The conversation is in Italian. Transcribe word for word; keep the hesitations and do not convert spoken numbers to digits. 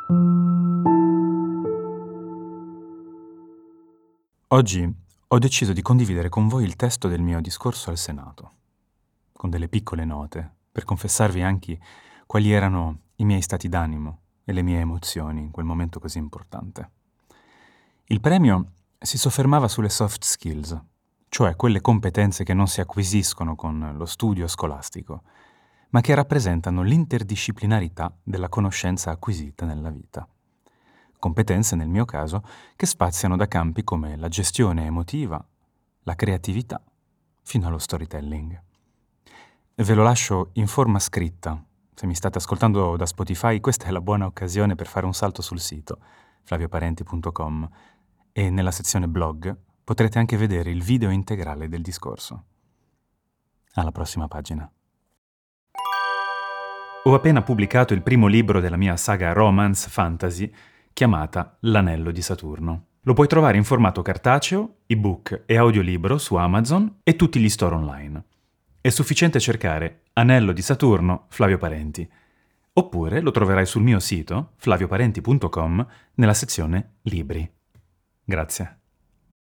Oggi ho deciso di condividere con voi il testo del mio discorso al Senato, con delle piccole note, per confessarvi anche quali erano i miei stati d'animo e le mie emozioni in quel momento così importante. Il premio si soffermava sulle soft skills, cioè quelle competenze che non si acquisiscono con lo studio scolastico, ma che rappresentano l'interdisciplinarità della conoscenza acquisita nella vita. Competenze, nel mio caso, che spaziano da campi come la gestione emotiva, la creatività, fino allo storytelling. Ve lo lascio in forma scritta. Se mi state ascoltando da Spotify, questa è la buona occasione per fare un salto sul sito flavioparenti punto com e nella sezione blog potrete anche vedere il video integrale del discorso. Alla prossima pagina. Ho appena pubblicato il primo libro della mia saga romance fantasy chiamata L'Anello di Saturno. Lo puoi trovare in formato cartaceo, ebook e audiolibro su Amazon e tutti gli store online. È sufficiente cercare Anello di Saturno Flavio Parenti. Oppure lo troverai sul mio sito flavioparenti punto com nella sezione Libri. Grazie.